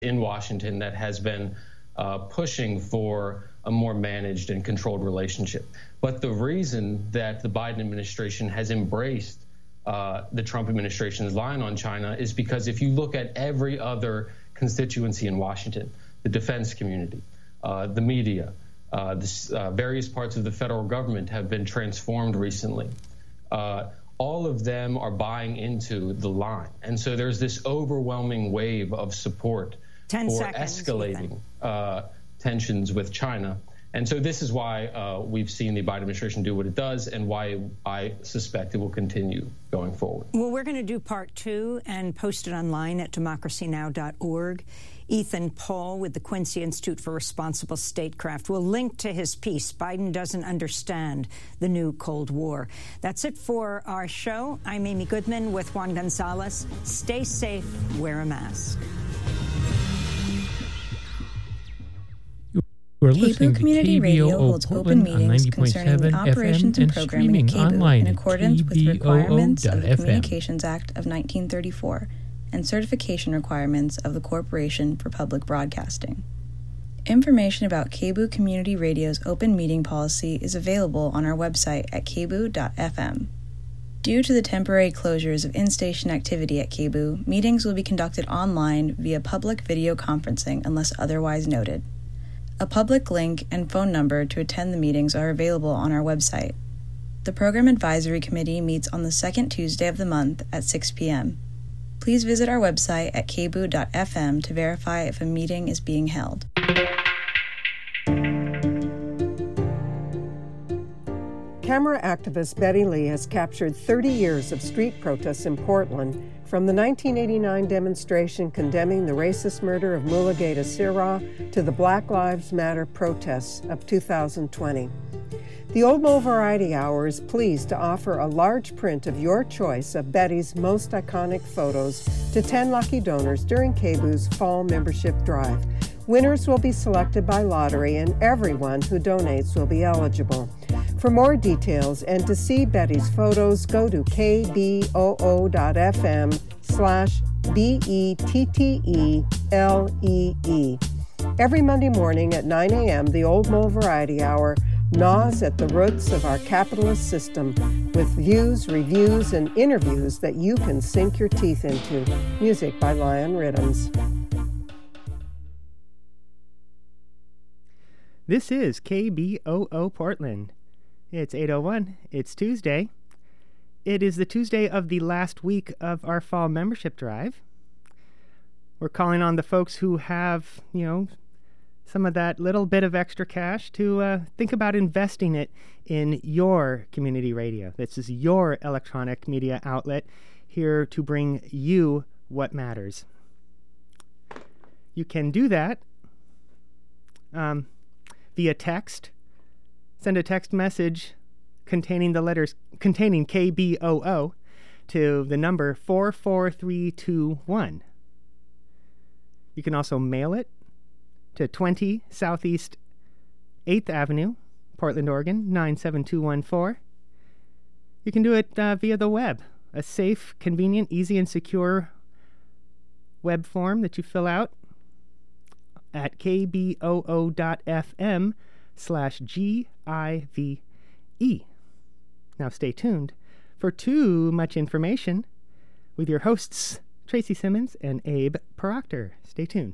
in Washington that has been pushing for a more managed and controlled relationship. But the reason that the Biden administration has embraced the Trump administration's line on China is because if you look at every other constituency in Washington, the defense community, the media, various parts of the federal government have been transformed recently. All of them are buying into the line. And so there's this overwhelming wave of support for escalating tensions with China. And so this is why we've seen the Biden administration do what it does and why I suspect it will continue going forward. Well, we're going to do part 2 and post it online at democracynow.org. Ethan Paul with the Quincy Institute for Responsible Statecraft will link to his piece, Biden Doesn't Understand the New Cold War. That's it for our show. I'm Amy Goodman with Juan Gonzalez. Stay safe, wear a mask. KBOO Community Radio holds open meetings concerning the operations and programming of KBOO in accordance with requirements of the Communications Act of 1934 and certification requirements of the Corporation for Public Broadcasting. Information about KBOO Community Radio's open meeting policy is available on our website at kboo.fm. Due to the temporary closures of in-station activity at KBOO, meetings will be conducted online via public video conferencing unless otherwise noted. A public link and phone number to attend the meetings are available on our website. The Program Advisory Committee meets on the second Tuesday of the month at 6 p.m. Please visit our website at kboo.fm to verify if a meeting is being held. Camera activist Betty Lee has captured 30 years of street protests in Portland, from the 1989 demonstration condemning the racist murder of Mulugeta Sirah to the Black Lives Matter protests of 2020. The Old Mole Variety Hour is pleased to offer a large print of your choice of Betty's most iconic photos to 10 lucky donors during KBOO's Fall Membership Drive. Winners will be selected by lottery, and everyone who donates will be eligible. For more details and to see Betty's photos, go to kboo.fm/BETTELEE. Every Monday morning at 9 a.m., the Old Mole Variety Hour gnaws at the roots of our capitalist system with views, reviews, and interviews that you can sink your teeth into. Music by Lion Rhythms. This is KBOO Portland. It's 8:01. It's Tuesday. It is the Tuesday of the last week of our fall membership drive. We're calling on the folks who have, some of that little bit of extra cash to think about investing it in your community radio. This is your electronic media outlet here to bring you what matters. You can do that via text. Send a text message containing KBOO to the number 44321. You can also mail it to 20 Southeast 8th Avenue, Portland, Oregon, 97214. You can do it via the web, a safe, convenient, easy, and secure web form that you fill out at kboo.fm/GIVE. Now stay tuned for too much information with your hosts, Tracy Simmons and Abe Proctor. Stay tuned.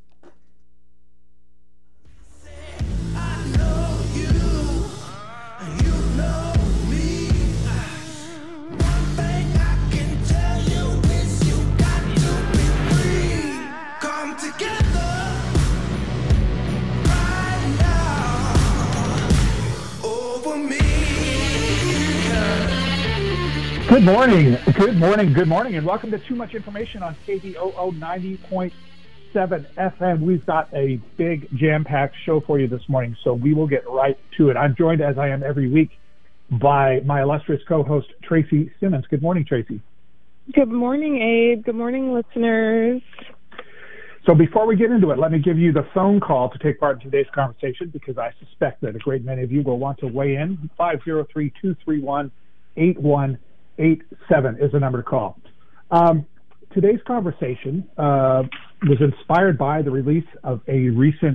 Good morning, and welcome to Too Much Information on KBOO 90.7 FM. We've got a big jam-packed show for you this morning, so we will get right to it. I'm joined, as I am every week, by my illustrious co-host, Tracy Simmons. Good morning, Tracy. Good morning, Abe. Good morning, listeners. So before we get into it, let me give you the phone call to take part in today's conversation, because I suspect that a great many of you will want to weigh in. 503-231-8187 is the number to call. today's conversation was inspired by the release of a recent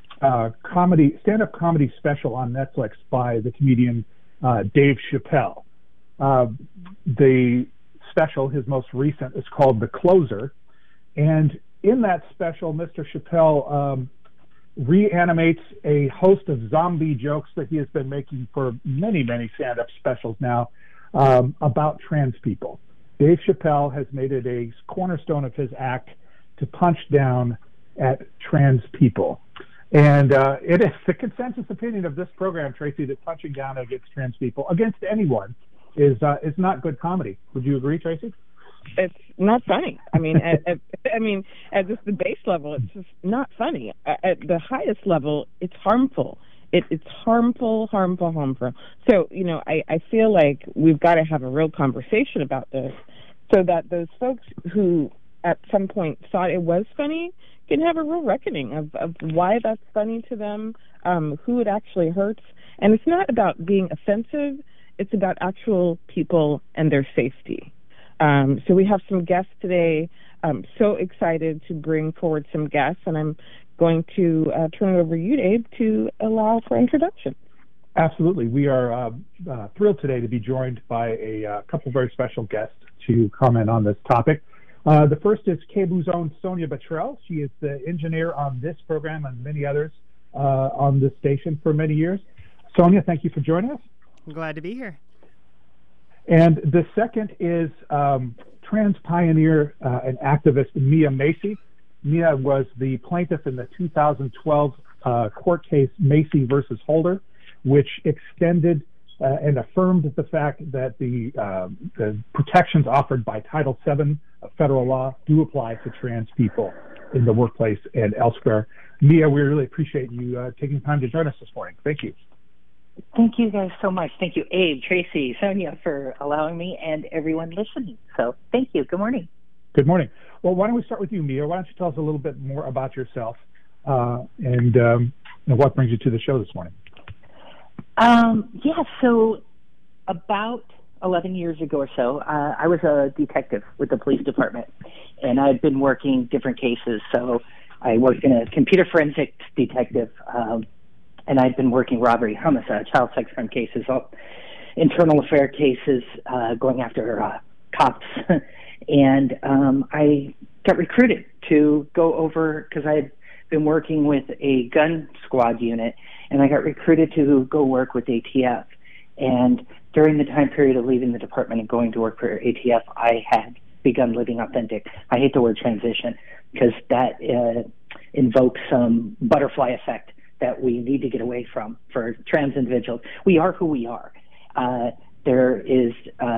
stand-up comedy special on Netflix by the comedian Dave Chappelle. The special, his most recent, is called The Closer. And in that special, Mr. Chappelle reanimates a host of zombie jokes that he has been making for many, many stand-up specials now about trans people. Dave Chappelle has made it a cornerstone of his act to punch down at trans people. And it is the consensus opinion of this program, Tracy, that punching down against trans people, against anyone, is not good comedy. Would you agree, Tracy? It's not funny. I mean, at just the base level, it's just not funny. At the highest level, it's harmful. It's harmful. So, I feel like we've got to have a real conversation about this so that those folks who at some point thought it was funny can have a real reckoning of why that's funny to them, who it actually hurts. And it's not about being offensive. It's about actual people and their safety. So we have some guests today. I'm so excited to bring forward some guests, and I'm going to turn it over to you, Dave, to allow for introduction. Absolutely. We are thrilled today to be joined by a couple of very special guests to comment on this topic. The first is KBOO's own Sonia Bottrell. She is the engineer on this program and many others on this station for many years. Sonia, thank you for joining us. I'm glad to be here. And the second is trans pioneer and activist Mia Macy. Mia was the plaintiff in the 2012 court case Macy versus Holder, which extended and affirmed the fact that the protections offered by Title VII of federal law do apply to trans people in the workplace and elsewhere. Mia, we really appreciate you taking time to join us this morning. Thank you. Thank you guys so much. Thank you, Abe, Tracy, Sonia, for allowing me and everyone listening. So thank you. Good morning. Good morning. Well, why don't we start with you, Mia? Why don't you tell us a little bit more about yourself and what brings you to the show this morning? So about 11 years ago or so, I was a detective with the police department, and I'd been working different cases. So I worked in a computer forensics detective, and I'd been working robbery, homicide, child sex crime cases, internal affair cases, going after cops. And I got recruited to go over, because I had been working with a gun squad unit, and I got recruited to go work with ATF. And during the time period of leaving the department and going to work for ATF, I had begun living authentic. I hate the word transition because that invokes some butterfly effect that we need to get away from for trans individuals. We are who we are. There is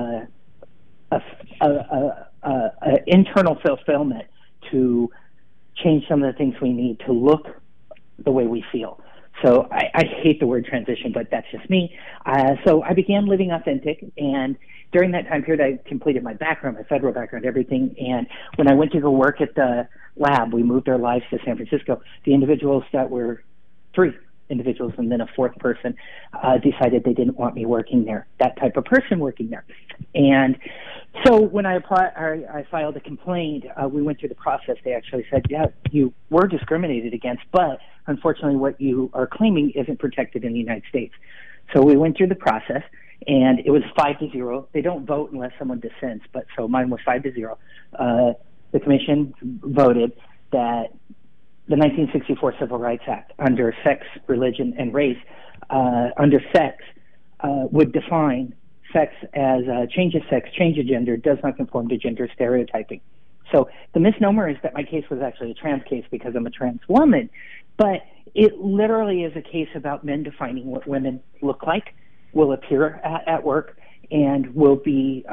internal fulfillment to change some of the things we need to look the way we feel. So I hate the word transition, but that's just me. So I began living authentic, and during that time period, I completed my background, my federal background, everything. And when I went to go work at the lab, we moved our lives to San Francisco. The individuals that were 3 individuals and then a 4th person decided they didn't want me working there, that type of person working there. And so when I filed a complaint, we went through the process. They actually said, yeah, you were discriminated against, but unfortunately what you are claiming isn't protected in the United States. So we went through the process, and it was 5-0. They don't vote unless someone dissents, but so mine was 5-0. The commission voted that the 1964 Civil Rights Act, under sex, religion, and race, under sex, would define sex as change of sex, change of gender, does not conform to gender stereotyping. So the misnomer is that my case was actually a trans case because I'm a trans woman, but it literally is a case about men defining what women look like, will appear at work, and will be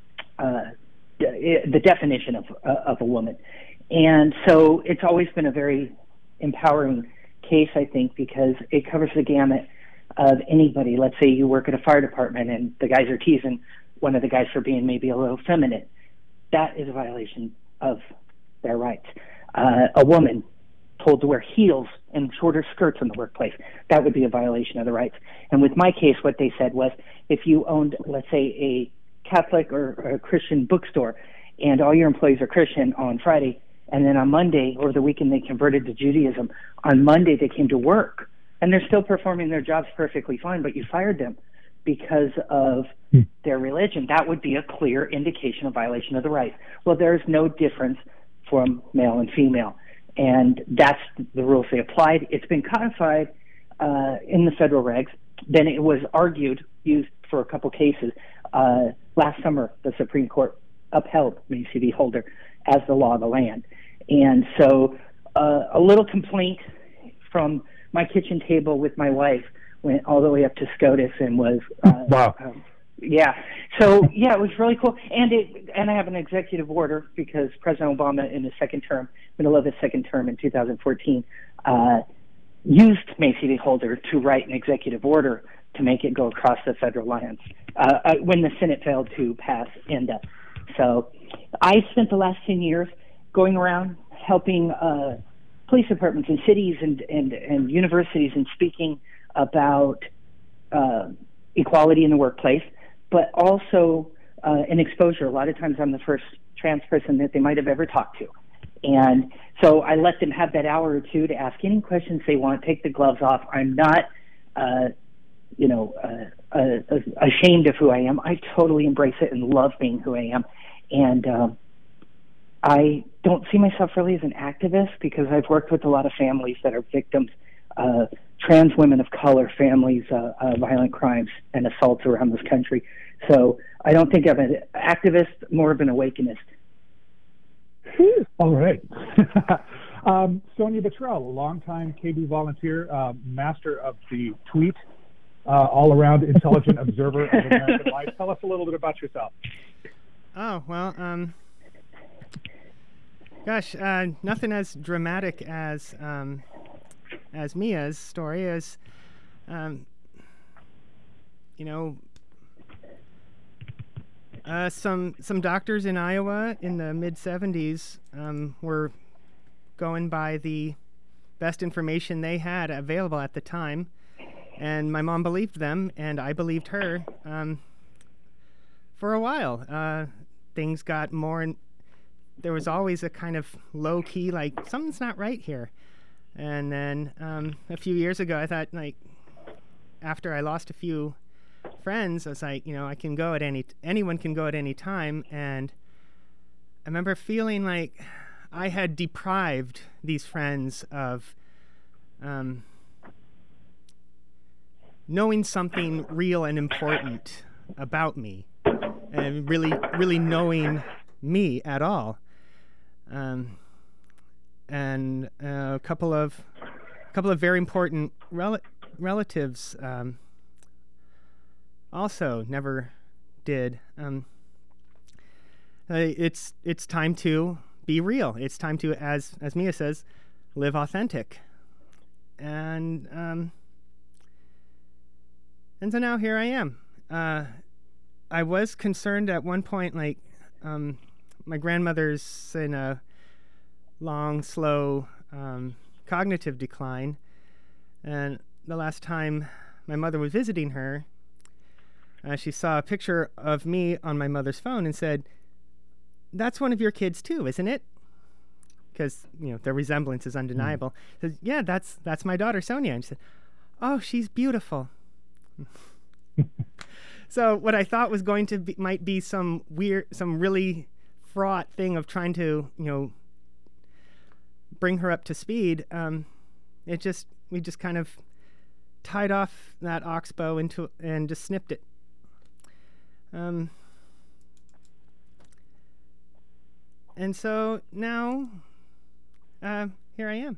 the definition of a woman. And so it's always been a very empowering case, I think, because it covers the gamut of anybody. Let's say you work at a fire department and the guys are teasing one of the guys for being maybe a little feminine. That is a violation of their rights. A woman told to wear heels and shorter skirts in the workplace, that would be a violation of the rights. And with my case, what they said was, if you owned, let's say, a Catholic or a Christian bookstore, and all your employees are Christian on Friday, and then on Monday or the weekend they converted to Judaism. On Monday they came to work, and they're still performing their jobs perfectly fine, but you fired them because of their religion. That would be a clear indication of violation of the rights. Well, there's no difference from male and female, and that's the rules they applied. It's been codified in the federal regs. Then it was used for a couple cases. Last summer, the Supreme Court upheld Macy v. Holder as the law of the land. And so a little complaint from my kitchen table with my wife went all the way up to SCOTUS and was wow. Yeah. So yeah, it was really cool. And I have an executive order because President Obama in his middle of his second term in 2014, used Macy v. Holder to write an executive order to make it go across the federal lines when the Senate failed to pass ENDA. So I spent the last 10 years going around helping police departments in cities and universities and speaking about equality in the workplace, but also in exposure. A lot of times I'm the first trans person that they might have ever talked to. And so I let them have that hour or two to ask any questions they want, take the gloves off. I'm not, ashamed of who I am. I totally embrace it and love being who I am. And I don't see myself really as an activist because I've worked with a lot of families that are victims, trans women of color, families, violent crimes and assaults around this country. So I don't think I'm an activist, more of an awakenist. All right. Sonia Bottrell, a longtime KB volunteer, master of the tweet, all-around intelligent observer of American life. Tell us a little bit about yourself. Oh, well, nothing as dramatic as Mia's story is, some doctors in Iowa in the mid-'70s were going by the best information they had available at the time, and my mom believed them, and I believed her. For a while, things got more, and there was always a kind of low-key, like, something's not right here. And then a few years ago, I thought, like, after I lost a few friends, I was like, I can go at anyone can go at any time. And I remember feeling like I had deprived these friends of knowing something real and important about me, and really knowing me at all. And a couple of very important relatives also never did. It's time to be real. It's time to, as Mia says, live authentic. And so now here I am. I was concerned at one point, like, my grandmother's in a long, slow cognitive decline, and the last time my mother was visiting her, she saw a picture of me on my mother's phone and said, "That's one of your kids too, isn't it?" Because their resemblance is undeniable. Says, "Yeah, that's my daughter Sonia." And she said, "Oh, she's beautiful." So what I thought was going to be, might be some really fraught thing of trying to bring her up to speed, we just kind of tied off that oxbow and just snipped it. And so now, here I am.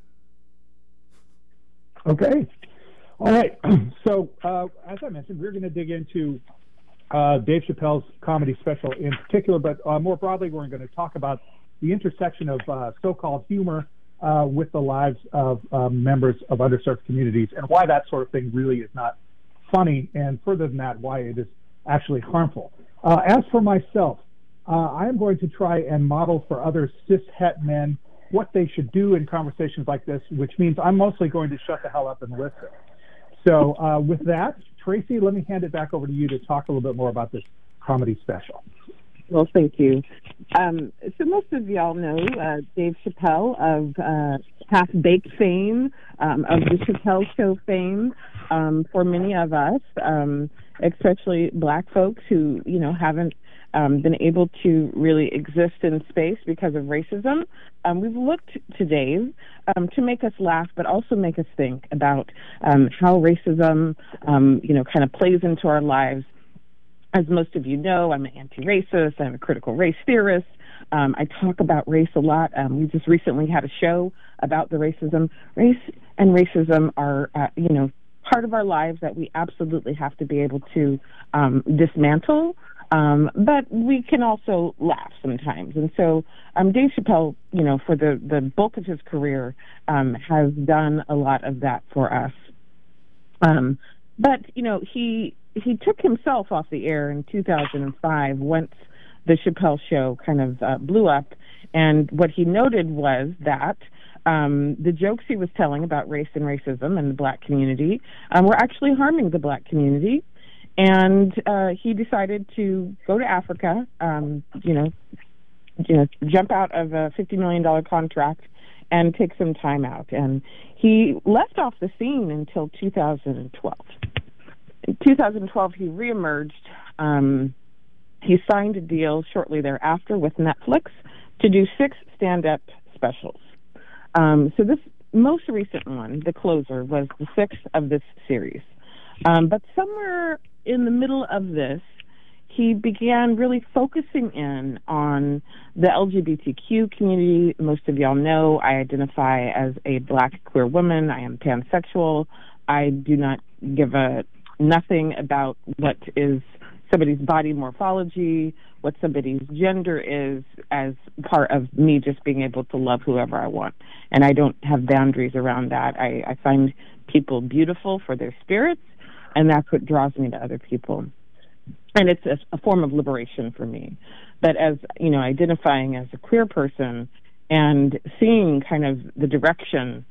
Okay. All right. So, as I mentioned, we're going to dig into Dave Chappelle's comedy special in particular, but more broadly, we're going to talk about the intersection of so-called humor with the lives of members of underserved communities, and why that sort of thing really is not funny, and further than that, why it is actually harmful. As for myself, I am going to try and model for other cis-het men what they should do in conversations like this, which means I'm mostly going to shut the hell up and listen. So with that, Tracy, let me hand it back over to you to talk a little bit more about this comedy special. Well, thank you. So most of y'all know Dave Chappelle of Half Baked fame, of the Chappelle Show fame. For many of us, especially Black folks who, haven't been able to really exist in space because of racism, we've looked to Dave to make us laugh, but also make us think about how racism, kind of plays into our lives. As most of you know, I'm an anti-racist. I'm a critical race theorist. I talk about race a lot. We just recently had a show about the racism. Race and racism are, part of our lives that we absolutely have to be able to dismantle. But we can also laugh sometimes. And so Dave Chappelle, for the bulk of his career, has done a lot of that for us. But, he took himself off the air in 2005 once the Chappelle Show kind of blew up. And what he noted was that the jokes he was telling about race and racism and the Black community were actually harming the Black community. And he decided to go to Africa, jump out of a $50 million contract and take some time out. And he left off the scene until 2012. In 2012, he reemerged. He signed a deal shortly thereafter with Netflix to do 6 stand-up specials. So this most recent one, The Closer, was the 6th of this series. But somewhere in the middle of this, he began really focusing in on the LGBTQ community. Most of y'all know I identify as a Black queer woman. I am pansexual. I do not give a nothing about what is somebody's body morphology, what somebody's gender is, as part of me just being able to love whoever I want. And I don't have boundaries around that. I find people beautiful for their spirits, and that's what draws me to other people. And it's a form of liberation for me. But as, identifying as a queer person and seeing kind of the direction,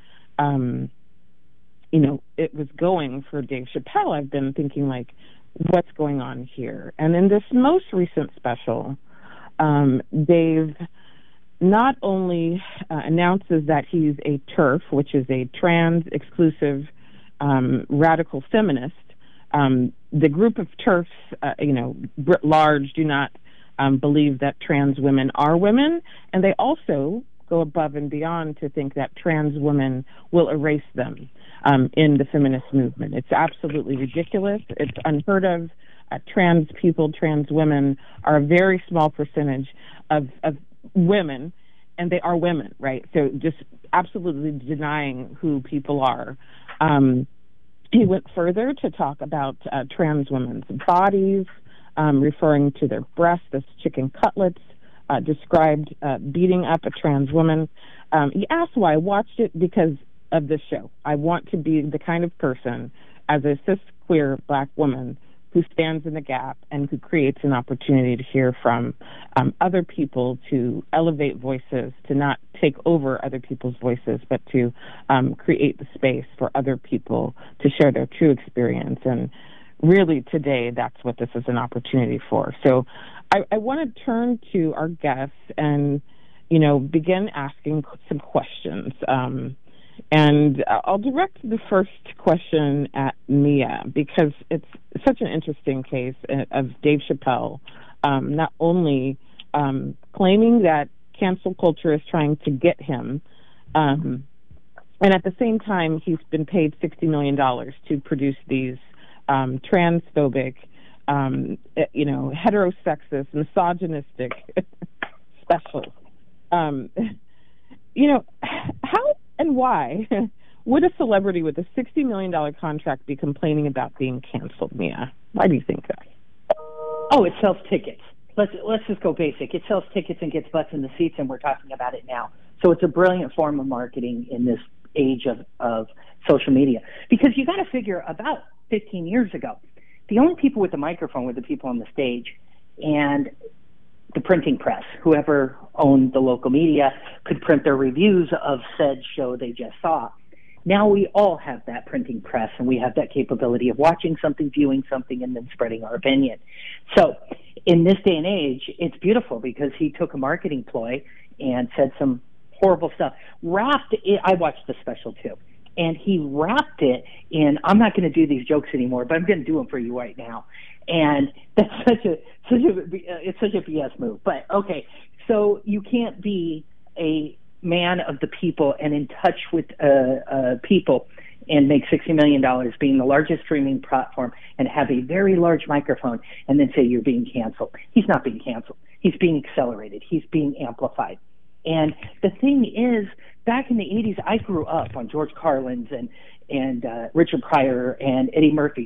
it was going for Dave Chappelle, I've been thinking, what's going on here? And in this most recent special, Dave not only announces that he's a TERF, which is a trans-exclusive radical feminist. The group of TERFs, writ large, do not believe that trans women are women, and they also go above and beyond to think that trans women will erase them in the feminist movement. It's absolutely ridiculous. It's unheard of. Trans people, trans women are a very small percentage of women, and they are women, right? So just absolutely denying who people are. He went further to talk about trans women's bodies, referring to their breasts as chicken cutlets, described beating up a trans woman. He asked why I watched it because of this show. I want to be the kind of person, as a cis queer Black woman, who stands in the gap and who creates an opportunity to hear from other people, to elevate voices, to not take over other people's voices, but to create the space for other people to share their true experience. And really today, that's what this is an opportunity for. So I want to turn to our guests and, begin asking some questions. And I'll direct the first question at Mia, because it's such an interesting case of Dave Chappelle, not only claiming that cancel culture is trying to get him, and at the same time, he's been paid $60 million to produce these transphobic, heterosexist, misogynistic specials. How and why would a celebrity with a $60 million contract be complaining about being canceled, Mia? Why do you think that? Oh, it sells tickets. Let's just go basic. It sells tickets and gets butts in the seats, and we're talking about it now. So it's a brilliant form of marketing in this age of social media. Because you got to figure, about 15 years ago, the only people with the microphone were the people on the stage, and the printing press. Whoever owned the local media could print their reviews of said show they just saw. Now we all have that printing press, and we have that capability of watching something, viewing something, and then spreading our opinion. So in this day and age, it's beautiful because he took a marketing ploy and said some horrible stuff. Wrapped it, I watched the special too, and he wrapped it in, I'm not going to do these jokes anymore, but I'm going to do them for you right now. And that's it's such a BS move. But okay, so you can't be a man of the people and in touch with people and make $60 million being the largest streaming platform and have a very large microphone and then say you're being canceled. He's not being canceled. He's being accelerated. He's being amplified. And the thing is, back in the 80s, I grew up on George Carlin's and Richard Pryor and Eddie Murphy.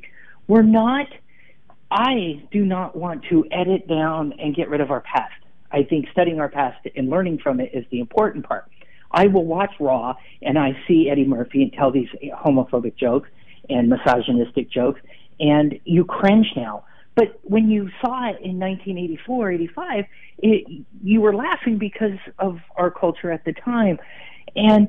I do not want to edit down and get rid of our past. I think studying our past and learning from it is the important part. I will watch Raw and I see Eddie Murphy and tell these homophobic jokes and misogynistic jokes, and you cringe now. But when you saw it in 1984, 85, you were laughing because of our culture at the time. And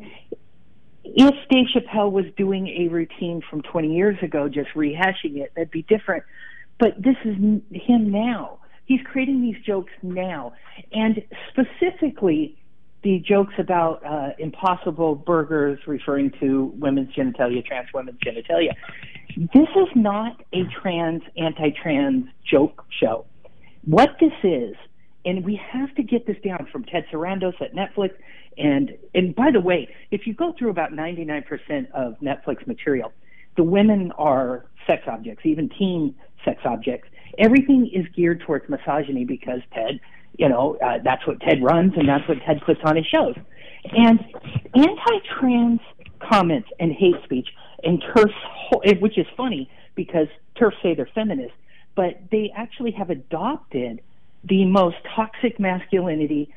if Dave Chappelle was doing a routine from 20 years ago, just rehashing it, that'd be different. But this is him now. He's creating these jokes now. And specifically, the jokes about Impossible Burgers referring to women's genitalia, trans women's genitalia. This is not a anti-trans joke show. What this is, and we have to get this down from Ted Sarandos at Netflix, and by the way, if you go through about 99% of Netflix material, the women are sex objects, even teen sex objects. Everything is geared towards misogyny because Ted, that's what Ted runs and that's what Ted puts on his shows. And anti-trans comments and hate speech, and TERFs, which is funny because TERFs say they're feminists, but they actually have adopted the most toxic masculinity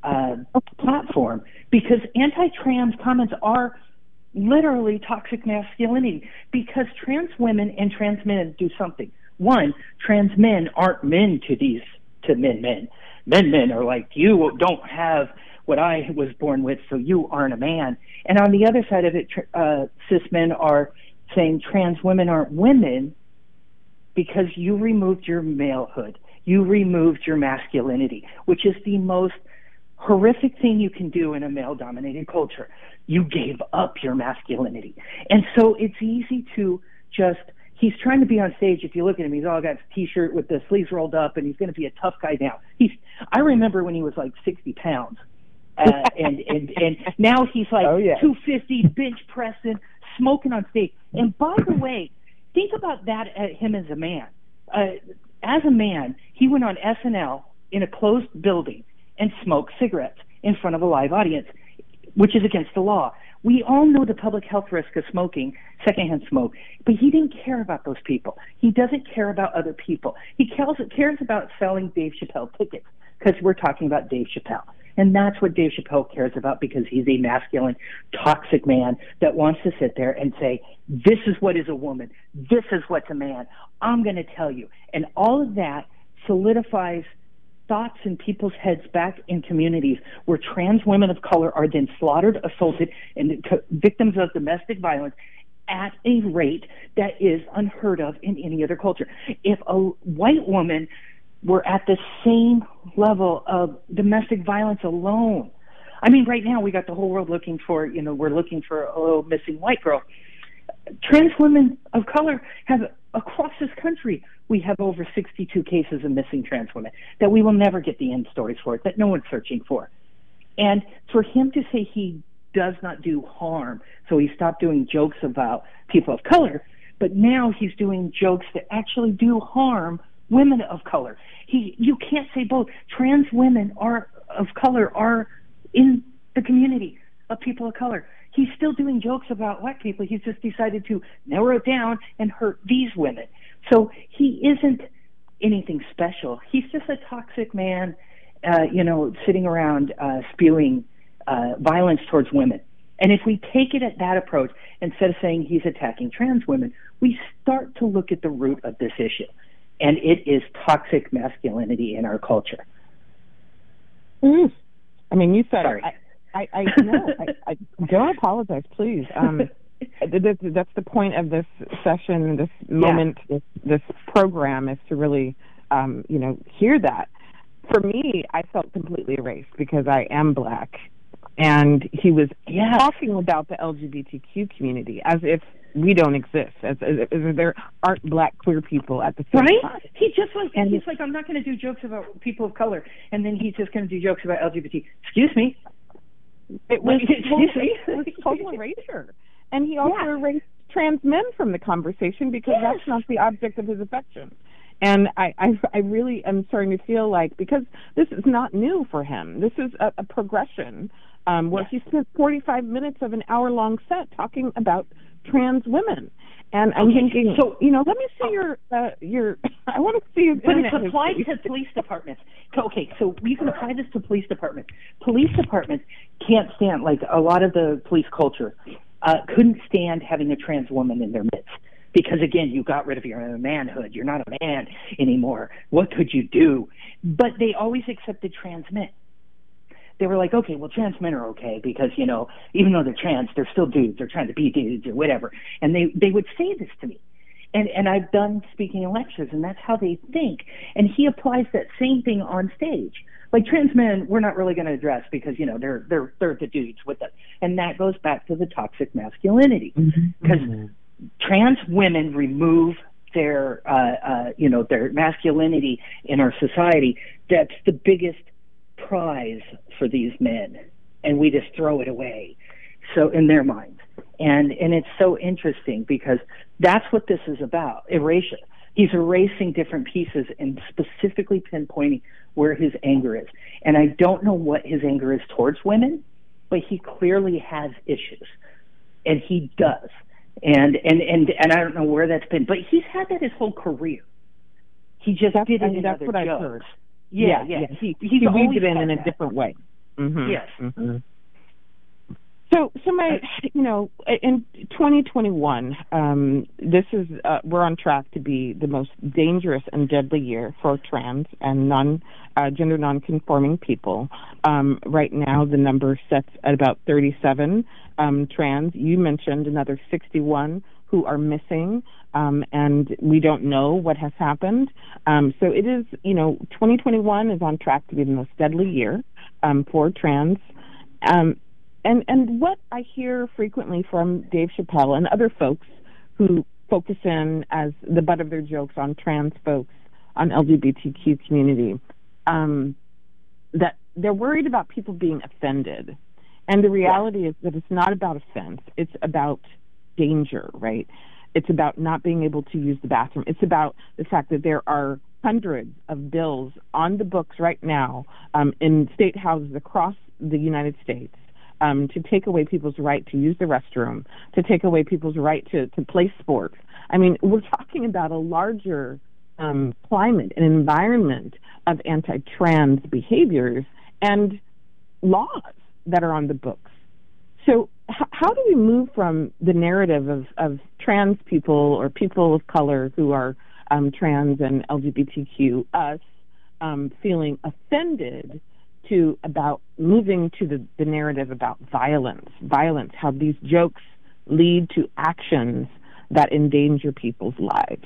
platform, because anti-trans comments are literally toxic masculinity, because trans women and trans men do something. One, trans men aren't men to men. Men are like, you don't have what I was born with, so you aren't a man. And on the other side of it, cis men are saying trans women aren't women because you removed your malehood. You removed your masculinity, which is the most horrific thing you can do in a male-dominated culture. You gave up your masculinity. And so it's easy to just, he's trying to be on stage. If you look at him, he's all got his T-shirt with the sleeves rolled up, and he's going to be a tough guy now. I remember when he was like 60 pounds. And now he's like 250 bench pressing, smoking on stage. And by the way, think about that at him as a man. As a man, he went on SNL in a closed building and smoked cigarettes in front of a live audience, which is against the law. We all know the public health risk of smoking, secondhand smoke, but he didn't care about those people. He doesn't care about other people. He cares about selling Dave Chappelle tickets because we're talking about Dave Chappelle. And that's what Dave Chappelle cares about, because he's a masculine, toxic man that wants to sit there and say, this is what is a woman. This is what's a man. I'm going to tell you. And all of that solidifies thoughts in people's heads back in communities where trans women of color are then slaughtered, assaulted, and victims of domestic violence at a rate that is unheard of in any other culture. If a white woman were at the same level of domestic violence alone, I mean, right now we got the whole world looking for, we're looking for a little missing white girl. Trans women of color have, across this country, we have over 62 cases of missing trans women that we will never get the end stories for, that no one's searching for. And for him to say he does not do harm, so he stopped doing jokes about people of color, but now he's doing jokes that actually do harm women of color. You can't say both. Trans women of color are in the community of people of color. He's still doing jokes about white people. He's just decided to narrow it down and hurt these women. So he isn't anything special. He's just a toxic man, sitting around spewing violence towards women. And if we take it at that approach, instead of saying he's attacking trans women, we start to look at the root of this issue. And it is toxic masculinity in our culture. I mean, you said Sorry. I don't apologize, please. That's the point of this session, this moment, this program, is to really hear that. For me, I felt completely erased because I am Black, and he was talking about the LGBTQ community as if we don't exist, as if there aren't Black queer people at the same time. He just was, and he's like, I'm not going to do jokes about people of color, and then he's just going to do jokes about LGBT. Excuse me. It was total erasure. And he also erased trans men from the conversation because that's not the object of his affection. And I really am starting to feel like, because this is not new for him, this is a progression where he spent 45 minutes of an hour-long set talking about trans women. And I'm thinking, so, let me see your I want to see your But it's applied to police departments. Okay, so you can apply this to police departments. Police departments can't stand, like a lot of the police culture, couldn't stand having a trans woman in their midst. Because, again, you got rid of your manhood. You're not a man anymore. What could you do? But they always accepted trans men. They were like, okay, well, trans men are okay because, even though they're trans, they're still dudes. They're trying to be dudes or whatever. And they would say this to me. And I've done speaking and lectures, and that's how they think. And he applies that same thing on stage. Like, trans men, we're not really going to address because, they're the dudes with us. And that goes back to the toxic masculinity. Because trans women remove their masculinity in our society. That's the biggest prize for these men, and we just throw it away. So in their minds, and it's so interesting because that's what this is about: erasure. He's erasing different pieces and specifically pinpointing where his anger is. And I don't know what his anger is towards women, but he clearly has issues, and he does. And I don't know where that's been, but he's had that his whole career. He just did it in that's other what jokes. I've heard. Yeah. He weaved it in a different way. Mm-hmm. Yes. Mm-hmm. So my, in 2021, this is we're on track to be the most dangerous and deadly year for trans and gender non-conforming people. Right now, the number sets at about 37 trans. You mentioned another 61 who are missing, and we don't know what has happened. So it is, 2021 is on track to be the most deadly year for trans. And what I hear frequently from Dave Chappelle and other folks who focus in as the butt of their jokes on trans folks, on LGBTQ community, that they're worried about people being offended. And the reality is that it's not about offense. It's about danger, right? It's about not being able to use the bathroom. It's about the fact that there are hundreds of bills on the books right now in state houses across the United States to take away people's right to use the restroom, to take away people's right to play sports. I mean, we're talking about a larger climate, an environment of anti-trans behaviors and laws that are on the books. So how do we move from the narrative of trans people or people of color who are trans and LGBTQ, us feeling offended, to about moving to the narrative about violence, how these jokes lead to actions that endanger people's lives?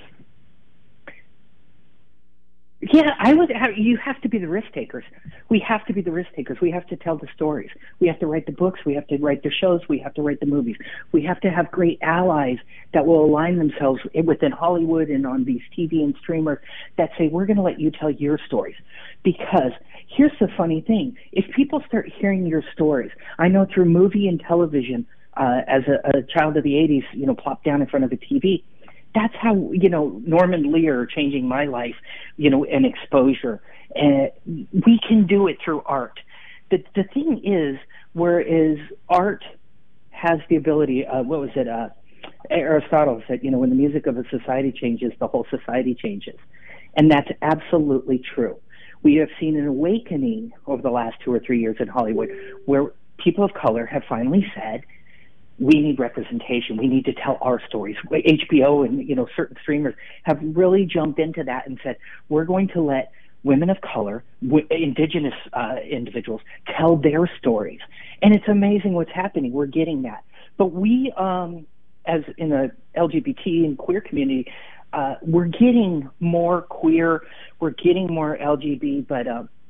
Yeah, you have to be the risk takers. We have to be the risk takers. We have to tell the stories. We have to write the books. We have to write the shows. We have to write the movies. We have to have great allies that will align themselves within Hollywood and on these TV and streamers that say, we're going to let you tell your stories. Because here's the funny thing. If people start hearing your stories, I know through movie and television, as a child of the 80s, plopped down in front of the TV, that's how, Norman Lear changing my life, and exposure. We can do it through art. The thing is, whereas art has the ability, Aristotle said, when the music of a society changes, the whole society changes. And that's absolutely true. We have seen an awakening over the last 2 or 3 years in Hollywood where people of color have finally said, we need representation. We need to tell our stories. HBO and certain streamers have really jumped into that and said, we're going to let women of color, indigenous individuals, tell their stories. And it's amazing what's happening. We're getting that. But we, as in the LGBT and queer community, we're getting more queer, we're getting more LGBT, but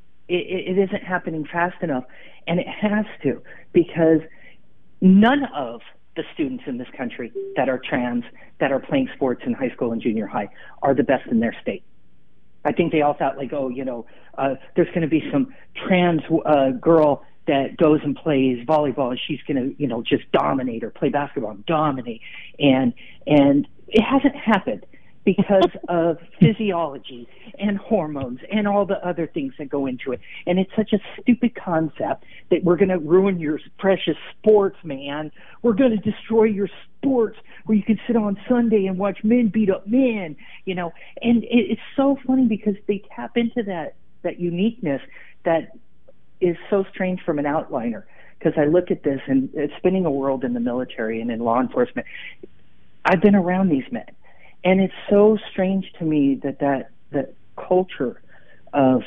it isn't happening fast enough, and it has to, because none of the students in this country that are trans, that are playing sports in high school and junior high, are the best in their state. I think they all thought, like, there's going to be some trans girl that goes and plays volleyball, and she's going to, just dominate, or play basketball and dominate. And it hasn't happened because of physiology and hormones and all the other things that go into it. And it's such a stupid concept that we're going to ruin your precious sports, man. We're going to destroy your sports where you can sit on Sunday and watch men beat up men, And it's so funny because they tap into that uniqueness that is so strange from an outliner. Because I look at this, and it's spinning a world in the military and in law enforcement. I've been around these men. And it's so strange to me that culture of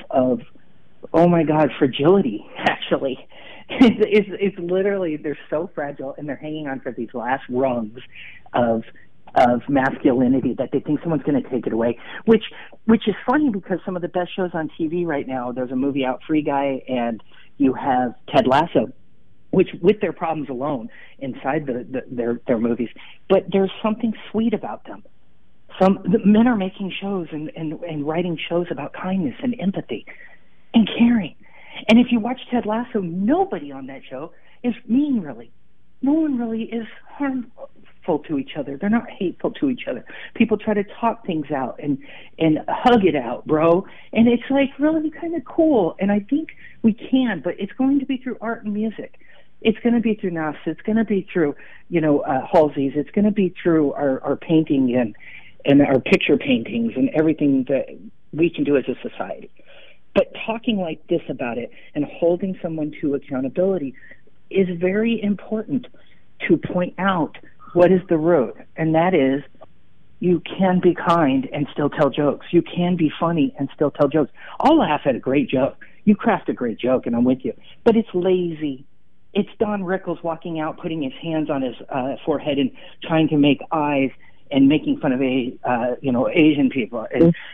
oh my God, fragility, actually, it's literally, they're so fragile, and they're hanging on for these last rungs of masculinity that they think someone's going to take it away, which is funny because some of the best shows on TV right now, there's a movie out, Free Guy, and you have Ted Lasso, which, with their problems alone inside their movies, but there's something sweet about them. The men are making shows and writing shows about kindness and empathy and caring. And if you watch Ted Lasso, nobody on that show is mean, really. No one really is harmful to each other. They're not hateful to each other. People try to talk things out and hug it out, bro. And it's like really kind of cool. And I think we can, but it's going to be through art and music. It's going to be through NASA. It's going to be through, Halsey's. It's going to be through our painting and our picture paintings and everything that we can do as a society. But talking like this about it and holding someone to accountability is very important to point out what is the root, and that is you can be kind and still tell jokes. You can be funny and still tell jokes. I'll laugh at a great joke. You craft a great joke, and I'm with you. But it's lazy. It's Don Rickles walking out, putting his hands on his forehead and trying to make eyes and making fun of Asian people,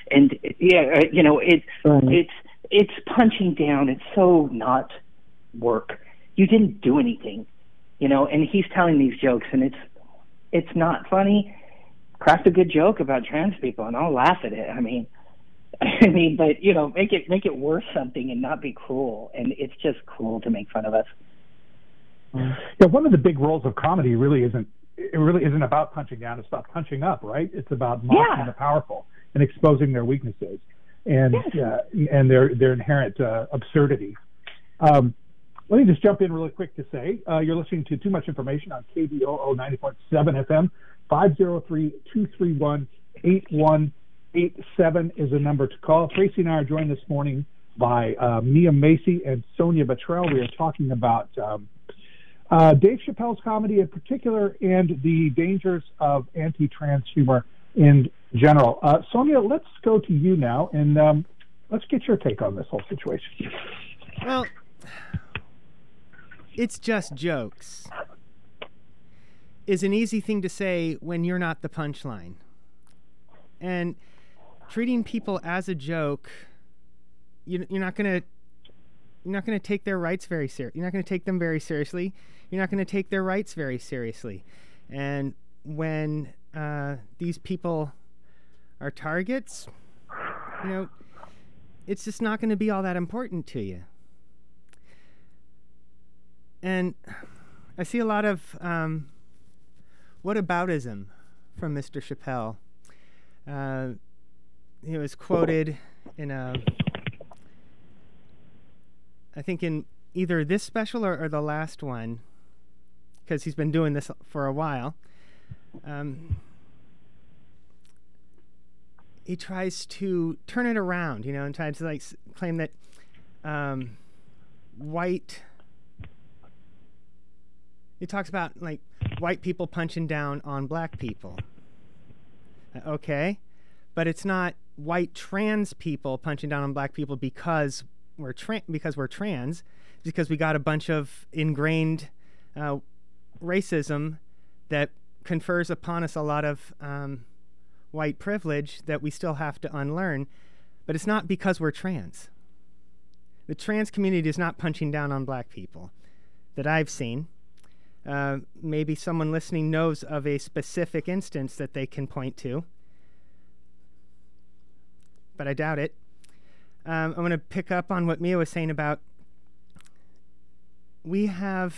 it's punching down. It's so not work. You didn't do anything, And he's telling these jokes, and it's not funny. Craft a good joke about trans people, and I'll laugh at it. I mean, but make it worth something and not be cruel. And it's just cruel to make fun of us. Yeah, one of the big roles of comedy really isn't about punching down. It's about punching up, right? It's about mocking the powerful and exposing their weaknesses and and their inherent absurdity. Let me just jump in really quick to say you're listening to Too Much Information on KBOO 90.7 FM. 503-231-8187 is the number to call. Tracy and I are joined this morning by Mia Macy and Sonia Buttrell. We are talking about Dave Chappelle's comedy in particular and the dangers of anti-trans humor in general. Sonia, let's go to you now, and let's get your take on this whole situation. Well, it's just jokes is an easy thing to say when you're not the punchline. And treating people as a joke, you're not going to take their rights very seriously. You're not going to take them very seriously. You're not going to take their rights very seriously. And when these people are targets, it's just not going to be all that important to you. And I see a lot of whataboutism from Mr. Chappelle. He was quoted in I think in either this special or the last one, because he's been doing this for a while. He tries to turn it around, and tries to claim that he talks about white people punching down on black people. Okay, but it's not white trans people punching down on black people because we're trans. It's because we got a bunch of ingrained racism that confers upon us a lot of white privilege that we still have to unlearn, but it's not because we're trans. The trans community is not punching down on black people that I've seen. Maybe someone listening knows of a specific instance that they can point to, but I doubt it. I'm going to pick up on what Mia was saying about we are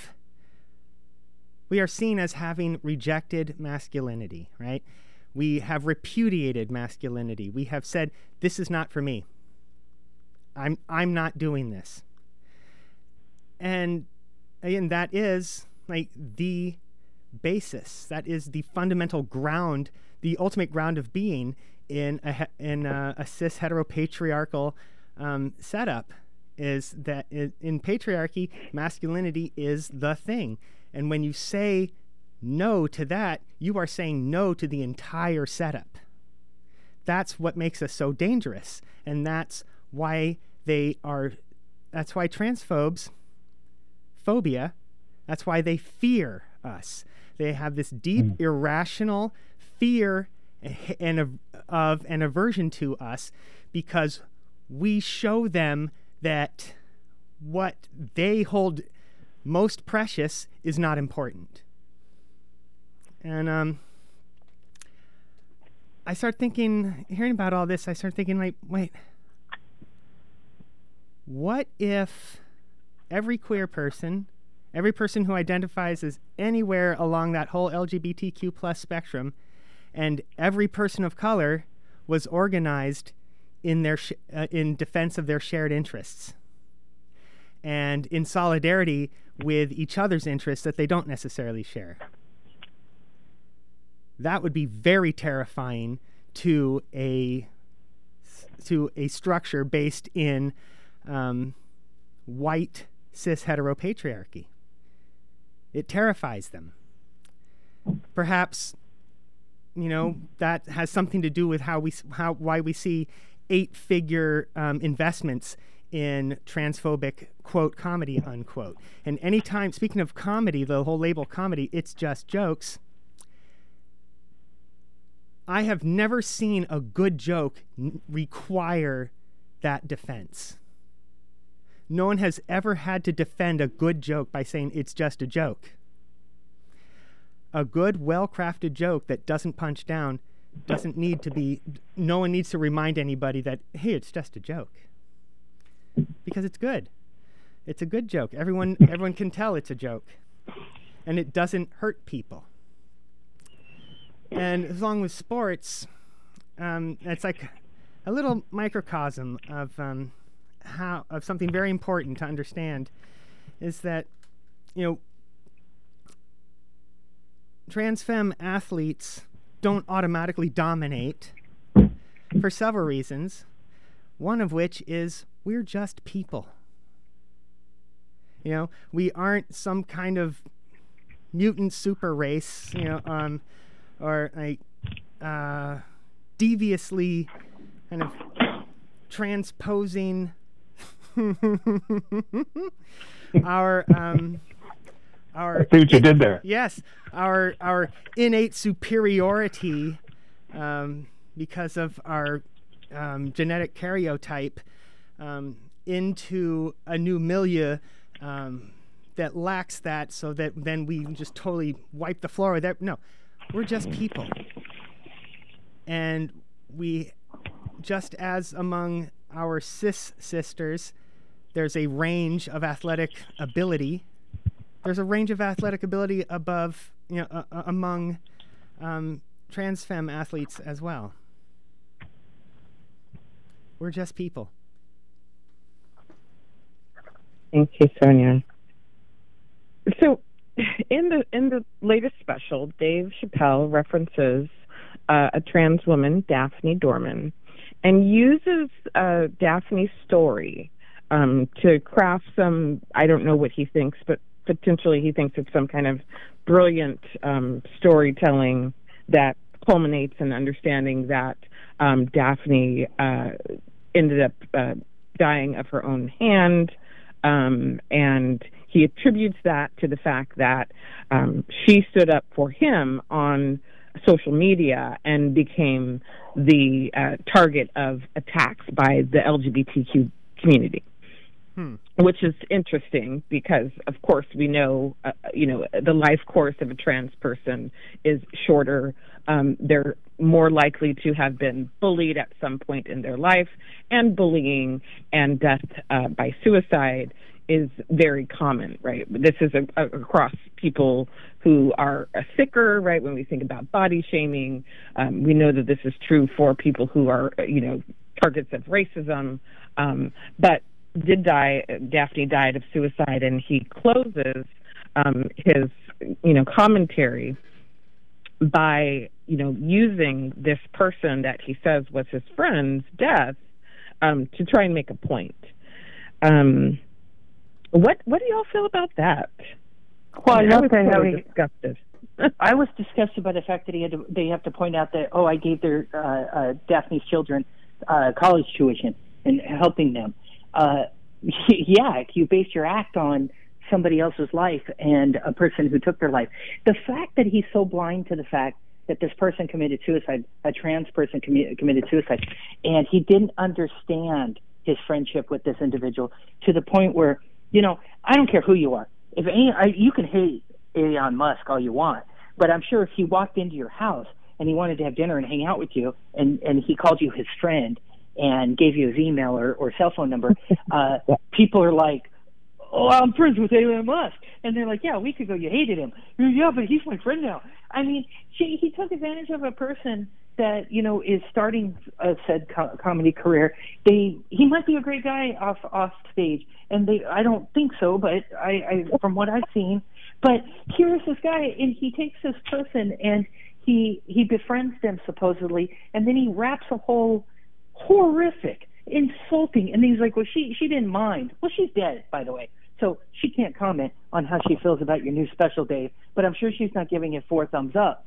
seen as having rejected masculinity, right? We have repudiated masculinity. We have said, this is not for me. I'm not doing this. And again, that is like the basis. That is the fundamental ground, the ultimate ground of being in a cis heteropatriarchal setup, is that in patriarchy, masculinity is the thing. And when you say no to that, you are saying no to the entire setup. That's what makes us so dangerous. And that's why transphobes, phobia, that's why they fear us. They have this deep, irrational fear and aversion to us, because we show them that what they hold most precious is not important. And I start thinking, hearing about all this, I start thinking, like, wait, what if every queer person, every person who identifies as anywhere along that whole LGBTQ plus spectrum, and every person of color was organized in their in defense of their shared interests and in solidarity with each other's interests that they don't necessarily share? That would be very terrifying to a structure based in white cis heteropatriarchy. It terrifies them. Perhaps, that has something to do with why we see 8-figure investments in transphobic, quote, comedy, unquote. And anytime, speaking of comedy, the whole label comedy, it's just jokes. I have never seen a good joke require that defense. No one has ever had to defend a good joke by saying it's just a joke. A good, well-crafted joke that doesn't punch down doesn't need to be, no one needs to remind anybody that, hey, it's just a joke. Because it's good. It's a good joke. Everyone can tell it's a joke. And it doesn't hurt people. And along with sports, it's like a little microcosm of something very important to understand, is that, trans femme athletes don't automatically dominate for several reasons, one of which is we're just people. We aren't some kind of mutant super race, or like deviously kind of transposing our I see what you did there. Yes, our innate superiority because of our genetic karyotype into a new milieu that lacks that, so that then we just totally wipe the floor with that. No, we're just people. And we, just as among our cis sisters, there's a range of athletic ability. There's a range of athletic ability above, among trans femme athletes as well. We're just people. Thank you, Sonia. So, in the latest special, Dave Chappelle references a trans woman, Daphne Dorman, and uses Daphne's story to craft some, I don't know what he thinks, but potentially he thinks it's some kind of brilliant storytelling that culminates in understanding that Daphne ended up dying of her own hand, and he attributes that to the fact that she stood up for him on social media and became the target of attacks by the LGBTQ community. Which is interesting because, of course, we know, the life course of a trans person is shorter. They're more likely to have been bullied at some point in their life, and bullying and death by suicide is very common, right? This is across people who are sicker, right? When we think about body shaming, we know that this is true for people who are, targets of racism, but Daphne died of suicide, and he closes his, commentary by, using this person that he says was his friend's death to try and make a point. What do y'all feel about that? Well, I love that. How he disgusted. I was disgusted by the fact that they have to point out that, I gave their Daphne's children college tuition and helping them. You based your act on somebody else's life and a person who took their life. The fact that he's so blind to the fact that this person committed suicide, a trans person committed suicide, and he didn't understand his friendship with this individual to the point where, I don't care who you are. You can hate Elon Musk all you want, but I'm sure if he walked into your house and he wanted to have dinner and hang out with you, and he called you his friend and gave you his email or cell phone number, people are like, "Oh, I'm friends with Elon Musk," and they're like, "Yeah, a week ago you hated him. Yeah, but he's my friend now." I mean, he took advantage of a person that is starting a said comedy career. He might be a great guy off stage, and I don't think so, but I from what I've seen. But here's this guy, and he takes this person and he befriends them supposedly, and then he wraps a whole horrific, insulting, and he's like, well, she didn't mind. Well, she's dead, by the way, so she can't comment on how she feels about your new special, Dave, but I'm sure she's not giving it 4 thumbs up.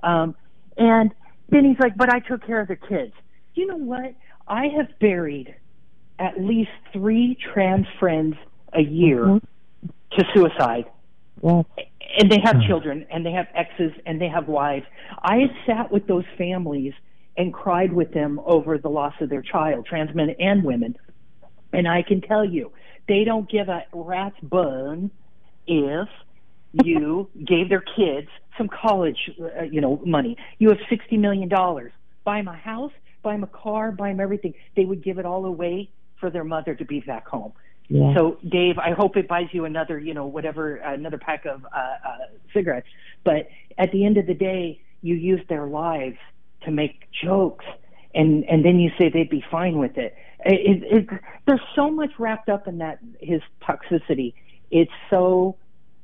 And then he's like, but I took care of the kids. You know what? I have buried at least 3 trans friends a year to suicide. Yeah. And they have children, and they have exes, and they have wives. I have sat with those families and cried with them over the loss of their child, trans men and women. And I can tell you, they don't give a rat's bun if you gave their kids some college, money. You have $60 million. Buy them a house, buy them a car, buy them everything. They would give it all away for their mother to be back home. Yeah. So, Dave, I hope it buys you another, another pack of cigarettes. But at the end of the day, you use their lives to make jokes, and then you say they'd be fine with it. There's so much wrapped up in that, his toxicity. There's so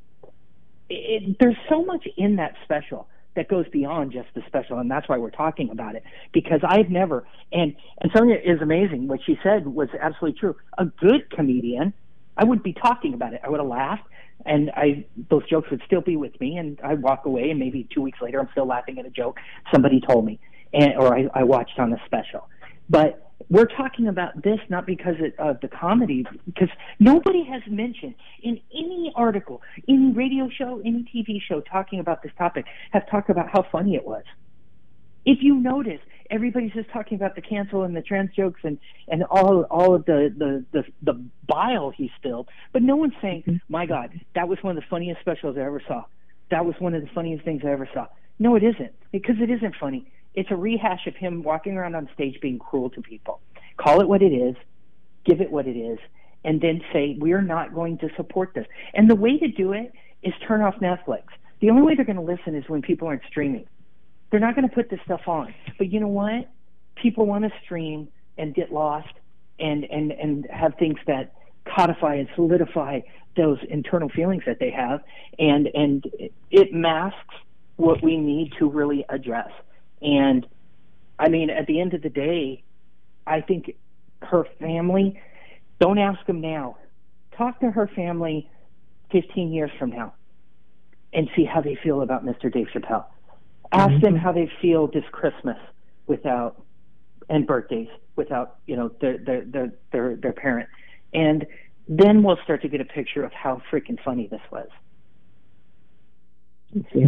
much in that special that goes beyond just the special, and that's why we're talking about it, because I've never, and Sonia is amazing. What she said was absolutely true. A good comedian, I wouldn't be talking about it. I would have laughed, and those jokes would still be with me, and I'd walk away, and maybe 2 weeks later I'm still laughing at a joke somebody told me, or I watched on a special. But we're talking about this not because of the comedy, because nobody has mentioned in any article, any radio show, any TV show talking about this topic, have talked about how funny it was. If you notice, everybody's just talking about the cancel and the trans jokes and all of the bile he spilled, but no one's saying, my God, that was one of the funniest specials I ever saw. That was one of the funniest things I ever saw. No, it isn't, because it isn't funny. It's a rehash of him walking around on stage being cruel to people. Call it what it is, give it what it is, and then say, we're not going to support this. And the way to do it is turn off Netflix. The only way they're going to listen is when people aren't streaming. They're not going to put this stuff on. But you know what? People want to stream and get lost and have things that codify and solidify those internal feelings that they have. And it masks what we need to really address. And, I mean, at the end of the day, I think her family, don't ask them now. Talk to her family 15 years from now and see how they feel about Mr. Dave Chappelle. Ask them how they feel this Christmas and birthdays without, their parent. And then we'll start to get a picture of how freaking funny this was. Yeah.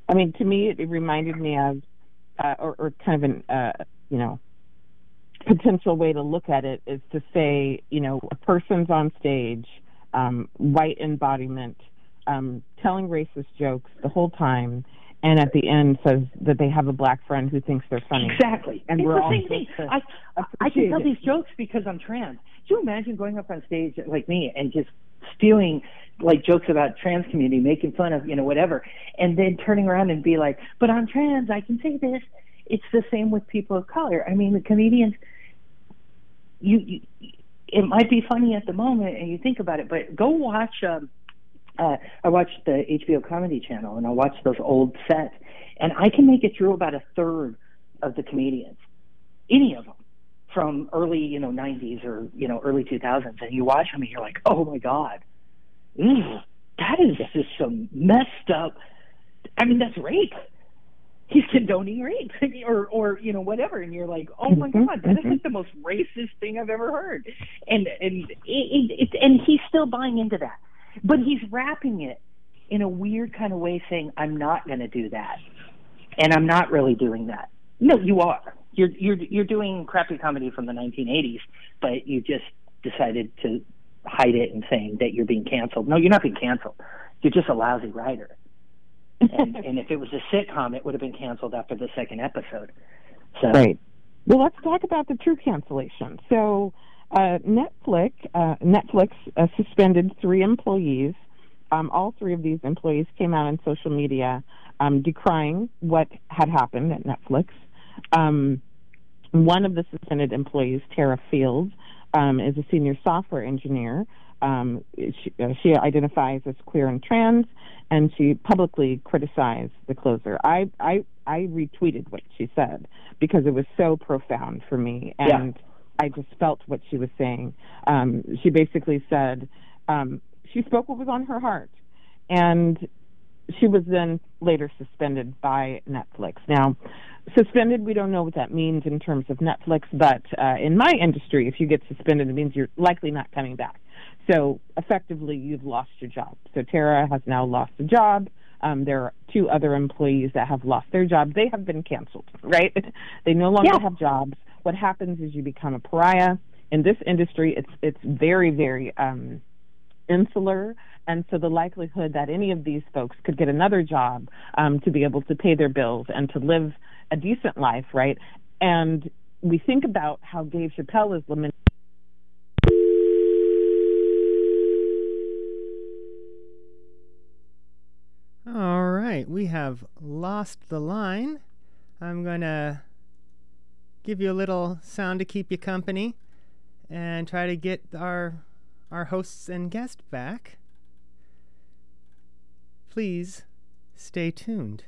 I mean, to me, it reminded me of, or kind of an, potential way to look at it is to say, a person's on stage, white embodiment, telling racist jokes the whole time, and at the end says that they have a black friend who thinks they're funny. Exactly. And it's we're the all same thing. I can tell these jokes because I'm trans. Do you imagine going up on stage like me and just spewing like jokes about trans community, making fun of, whatever, and then turning around and be like, but I'm trans, I can say this. It's the same with people of color. I mean, the comedians, it might be funny at the moment and you think about it, but go watch, I watched the HBO Comedy Channel and I watched those old sets, and I can make it through about a third of the comedians, any of them, from early, 90s or, early 2000s, and you watch them and you're like, oh my God, that is just some messed up, I mean, that's rape. He's condoning rape or whatever, and you're like, oh my God, that is like the most racist thing I've ever heard, and he's still buying into that, but he's wrapping it in a weird kind of way, saying, I'm not going to do that, and I'm not really doing that. No, you are. You're doing crappy comedy from the 1980s, but you just decided to hide it and saying that you're being canceled. No, you're not being canceled. You're just a lousy writer. and if it was a sitcom, it would have been canceled after the second episode. So. Right. Well, let's talk about the true cancellation. So Netflix suspended 3 employees. All 3 of these employees came out on social media decrying what had happened at Netflix. One of the suspended employees, Tara Fields, is a senior software engineer. She identifies as queer and trans, and she publicly criticized the closer. I retweeted what she said because it was so profound for me, and I just felt what she was saying. She basically said she spoke what was on her heart, and she was then later suspended by Netflix. Now, suspended, we don't know what that means in terms of Netflix, but in my industry, if you get suspended, it means you're likely not coming back. So effectively, you've lost your job. So Tara has now lost a job. There are 2 other employees that have lost their jobs. They have been canceled, right? They no longer have jobs. What happens is you become a pariah. In this industry, it's very, very insular, and so the likelihood that any of these folks could get another job to be able to pay their bills and to live a decent life, right? And we think about how Dave Chappelle is lamenting. All right, we have lost the line. I'm going to give you a little sound to keep you company and try to get our hosts and guest back. Please stay tuned.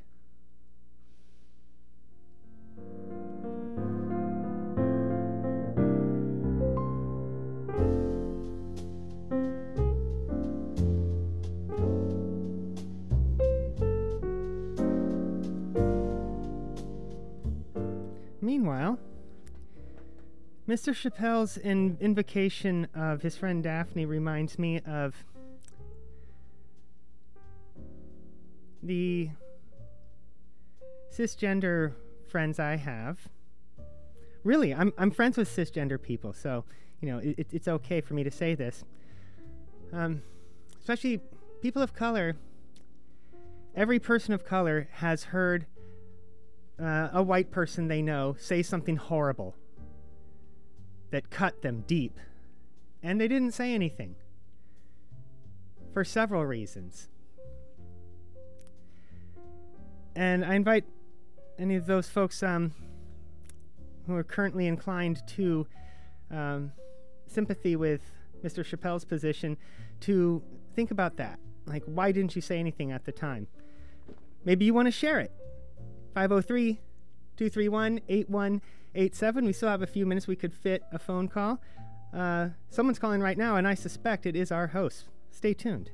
Meanwhile, Mr. Chappelle's invocation of his friend Daphne reminds me of the cisgender friends I have. Really, I'm friends with cisgender people, so it's okay for me to say this. Especially people of color. Every person of color has heard a white person they know say something horrible that cut them deep, and they didn't say anything for several reasons. And I invite any of those folks who are currently inclined to sympathy with Mr. Chappelle's position to think about that. Like, why didn't you say anything at the time? Maybe you want to share it. 503-231-8187. We still have a few minutes. We could fit a phone call. Someone's calling right now, and I suspect it is our host. Stay tuned.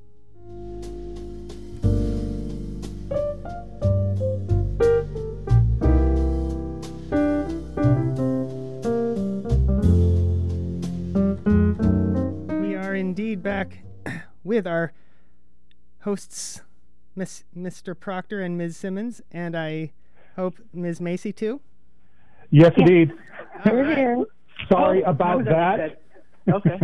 We are indeed back with our hosts Mr. Proctor and Ms. Simmons, and I hope Ms. Macy too. Yes, indeed. Here. Sorry about that. Okay.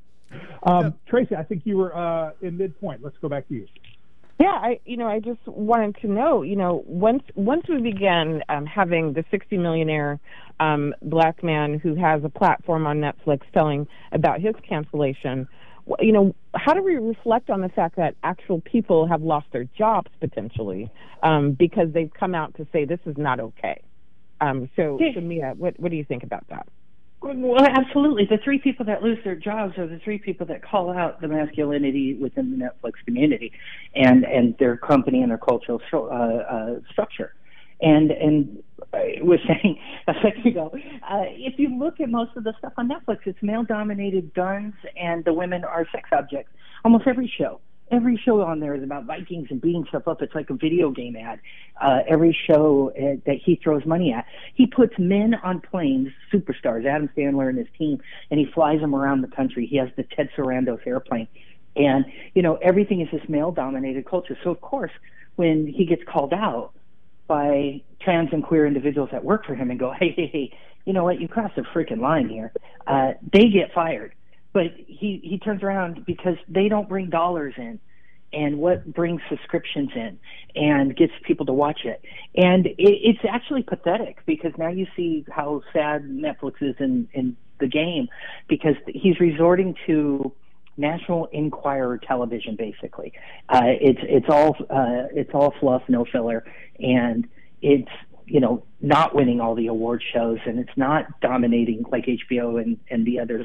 Tracy, I think you were in midpoint. Let's go back to you. Yeah, I just wanted to know, once we began having the 60 millionaire black man who has a platform on Netflix telling about his cancellation, how do we reflect on the fact that actual people have lost their jobs potentially because they've come out to say this is not okay? So Mia, what do you think about that? Well, absolutely. The three people that lose their jobs are the three people that call out the masculinity within the Netflix community and their company and their cultural structure. And I was saying a second ago, if you look at most of the stuff on Netflix, it's male-dominated guns, and the women are sex objects. Almost every show. Every show on there is about Vikings and beating stuff up. It's like a video game ad. Every show that he throws money at. He puts men on planes, superstars, Adam Sandler and his team, and he flies them around the country. He has the Ted Sarandos airplane. And, everything is this male-dominated culture. So, of course, when he gets called out by trans and queer individuals that work for him and go, hey, you know what, you crossed a freaking line here, they get fired. But he turns around because they don't bring dollars in, and what brings subscriptions in and gets people to watch it. And it's actually pathetic because now you see how sad Netflix is in the game because he's resorting to National Enquirer television, basically. It's all fluff, no filler, and it's not winning all the award shows, and it's not dominating like HBO and the others.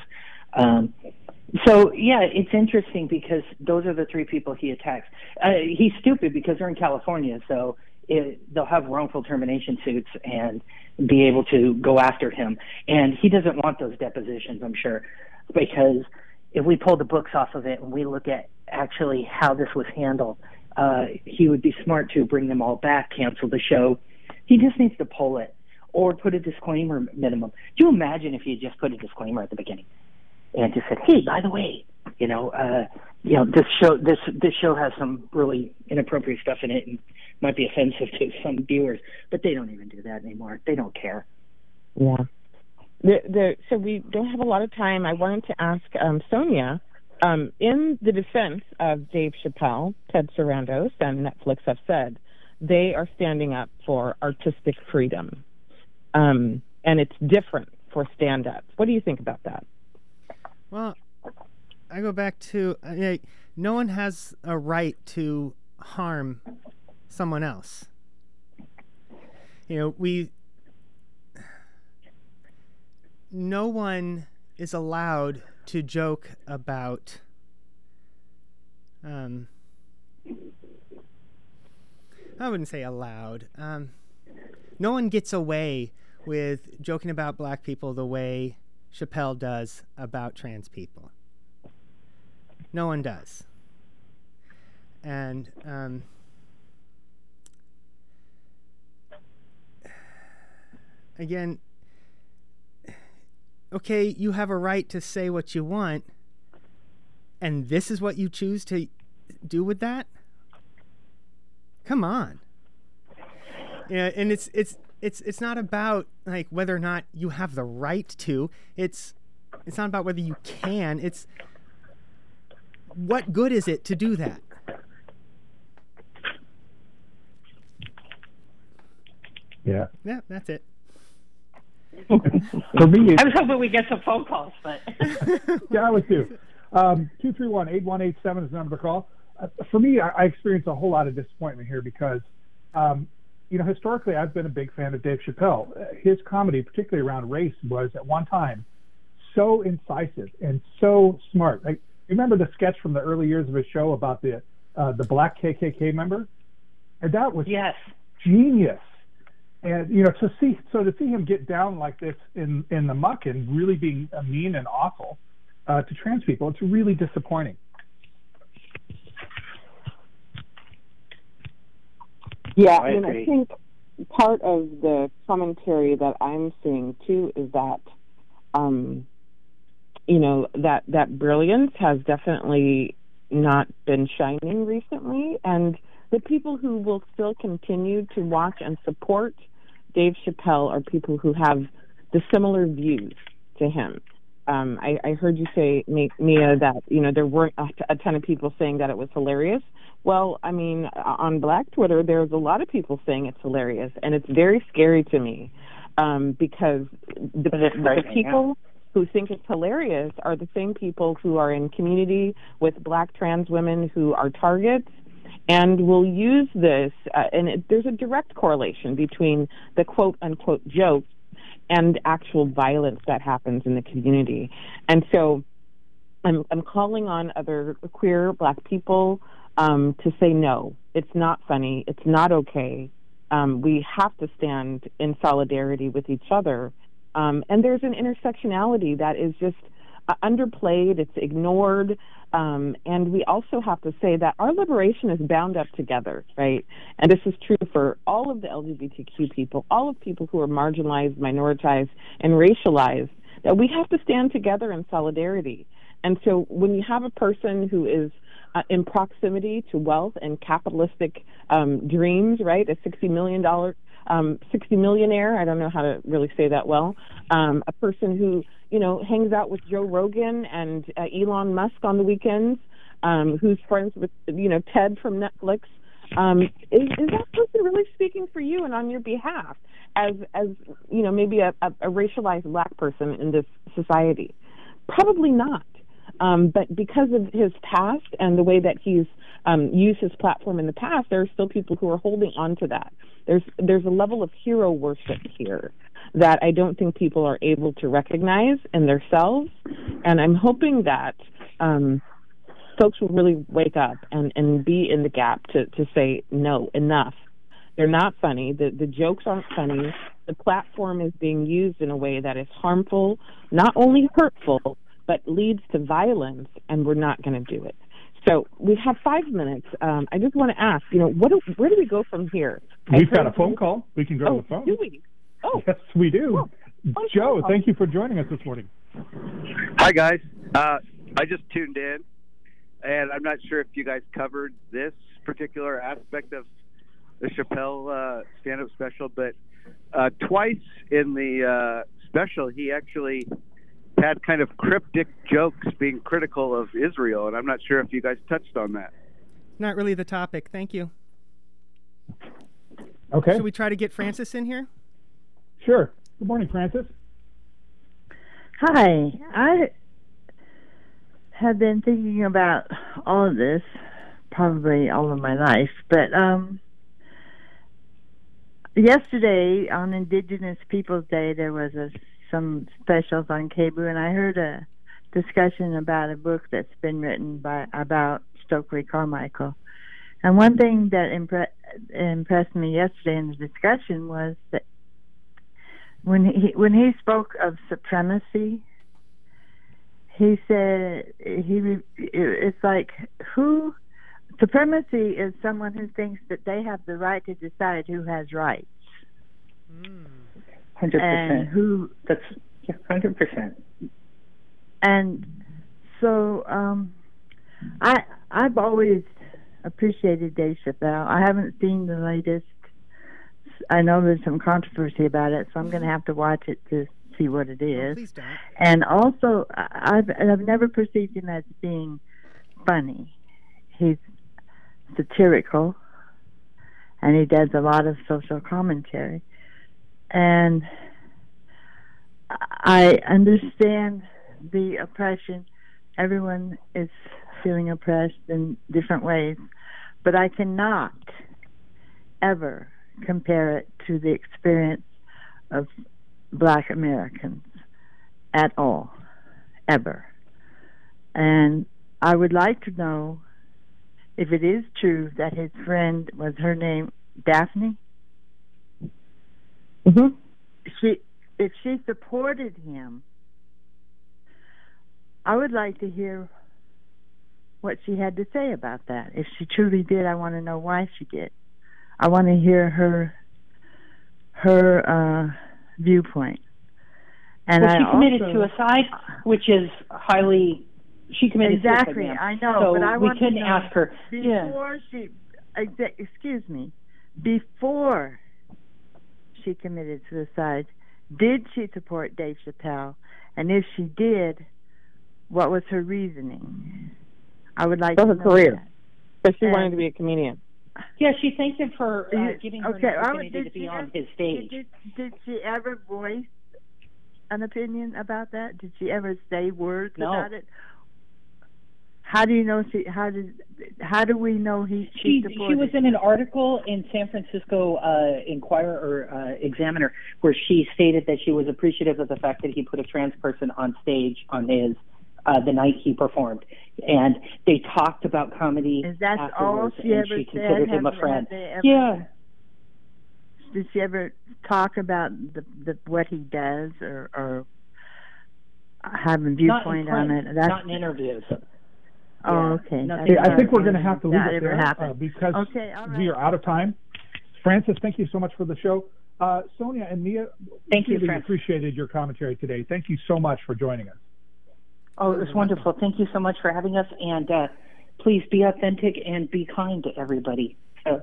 So yeah, it's interesting because those are the three people he attacks. He's stupid because they're in California, so they'll have wrongful termination suits and be able to go after him. And he doesn't want those depositions, I'm sure, because if we pull the books off of it and we look at actually how this was handled, he would be smart to bring them all back, cancel the show. He just needs to pull it or put a disclaimer minimum. Do you imagine if he had just put a disclaimer at the beginning and just said, hey, by the way, this show has some really inappropriate stuff in it and might be offensive to some viewers, but they don't even do that anymore. They don't care. Yeah. So we don't have a lot of time. I wanted to ask Sonia, in the defense of Dave Chappelle, Ted Sarandos, and Netflix have said they are standing up for artistic freedom, and it's different for stand-ups. What do you think about that? Well, I go back to no one has a right to harm someone else. No one is allowed to joke about I wouldn't say allowed. No one gets away with joking about black people the way Chappelle does about trans people. No one does. And again, okay, you have a right to say what you want, and this is what you choose to do with that? Come on. And it's not about like whether or not you have the right to. It's not about whether you can. It's what good is it to do that? Yeah. Yeah, that's it. For me, I was hoping we get some phone calls, but yeah, I was too. 231-8187 is the number to call. For me, I experienced a whole lot of disappointment here because, historically, I've been a big fan of Dave Chappelle. His comedy, particularly around race, was at one time so incisive and so smart. Like, remember the sketch from the early years of his show about the black KKK member? And that was genius. And to see him get down like this in the muck and really being mean and awful to trans people, it's really disappointing. Yeah, I think part of the commentary that I'm seeing too is that, that brilliance has definitely not been shining recently, and the people who will still continue to watch and support Dave Chappelle are people who have the similar views to him. I heard you say, Mia, that there weren't a ton of people saying that it was hilarious. Well, I mean, on Black Twitter, there's a lot of people saying it's hilarious, and it's very scary to me because the people who think it's hilarious are the same people who are in community with Black trans women who are targets and will use this. There's a direct correlation between the quote-unquote jokes and actual violence that happens in the community. And so I'm calling on other queer Black people to say no, it's not funny, it's not okay. We have to stand in solidarity with each other. And there's an intersectionality that is just underplayed, it's ignored, and we also have to say that our liberation is bound up together, right? And this is true for all of the LGBTQ people, all of people who are marginalized, minoritized, and racialized, that we have to stand together in solidarity. And so when you have a person who is in proximity to wealth and capitalistic dreams, right, a $60 millionaire, I don't know how to really say that well, a person who, hangs out with Joe Rogan and Elon Musk on the weekends, who's friends with, Ted from Netflix, is that person really speaking for you and on your behalf as maybe a racialized Black person in this society? Probably not. But because of his past and the way that he's used his platform in the past, there are still people who are holding on to that. There's a level of hero worship here that I don't think people are able to recognize in themselves, and I'm hoping that folks will really wake up and be in the gap to say, no, enough. They're not funny. The jokes aren't funny. The platform is being used in a way that is harmful, not only hurtful, but leads to violence, and we're not going to do it. So we have 5 minutes. I just want to ask, where do we go from here? We've got a phone call. We can go to the phone. Do we? Oh. Yes, we do. Oh, Joe, thank you for joining us this morning. Hi, guys. I just tuned in, and I'm not sure if you guys covered this particular aspect of the Chappelle stand-up special, but twice in the special, he actually had kind of cryptic jokes being critical of Israel, and I'm not sure if you guys touched on that. Not really the topic. Thank you. Okay. Should we try to get Francis in here? Sure. Good morning, Francis. Hi. I have been thinking about all of this probably all of my life, but yesterday on Indigenous Peoples Day there was some specials on KBOO, and I heard a discussion about a book that's been written about Stokely Carmichael. And one thing that impressed me yesterday in the discussion was that when he spoke of supremacy, he said it's like supremacy is someone who thinks that they have the right to decide who has rights. 100%. And that's 100%. And so I've always appreciated Dave Chappelle. I haven't seen the latest. I know there's some controversy about it, so I'm going to have to watch it to see what it is. Please don't. And also, I've never perceived him as being funny. He's satirical, and he does a lot of social commentary. And I understand the oppression. Everyone is feeling oppressed in different ways, but I cannot ever compare it to the experience of Black Americans at all, ever. And I would like to know if it is true that his friend, was her name Daphne? Mm-hmm. If she supported him, I would like to hear what she had to say about that. If she truly did, I want to know why she did. I want to hear her viewpoint. And she committed suicide, which is highly. She committed exactly. suicide. I know, so but I we want couldn't to know ask her. Before she, excuse me, before she committed suicide, did she support Dave Chappelle? And if she did, what was her reasoning? I would like to know career. But she wanted to be a comedian. Yeah, she thanked him for giving her an opportunity to be on his stage. Did she ever voice an opinion about that? Did she ever say words about it? How do you know how do we know she supported? She was in an article in San Francisco Inquirer or Examiner where she stated that she was appreciative of the fact that he put a trans person on stage on his the night he performed, and they talked about comedy. Is that all she and ever she said? considered him a friend. Yeah. Did she ever talk about the what he does or have a viewpoint on it? That's not in interviews. Oh, okay. I think we're going to have to leave it there because we are out of time. Frances, thank you so much for the show. Sonia and Mia, thank you. Really appreciated your commentary today. Thank you so much for joining us. Oh, it was wonderful. Thank you so much for having us. And please be authentic and be kind to everybody.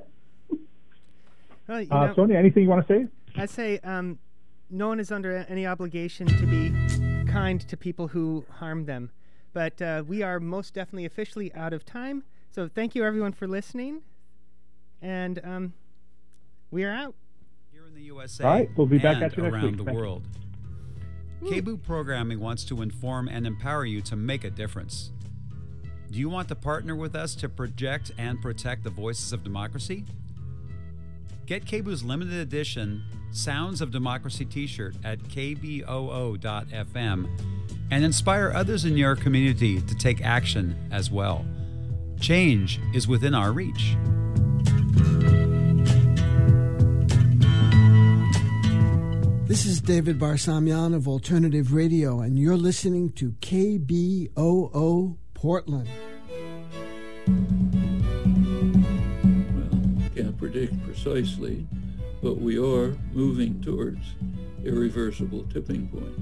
Sonia, anything you want to say? I'd say no one is under any obligation to be kind to people who harm them. But we are most definitely officially out of time. So thank you, everyone, for listening. And we are out. Here in the USA all right, we'll be back at you next around week. the world. KBOO Programming wants to inform and empower you to make a difference. Do you want to partner with us to project and protect the voices of democracy? Get KBOO's limited edition Sounds of Democracy t-shirt at kboo.fm and inspire others in your community to take action as well. Change is within our reach. This is David Barsamian of Alternative Radio, and you're listening to KBOO Portland. Well, can't predict precisely, but we are moving towards irreversible tipping point.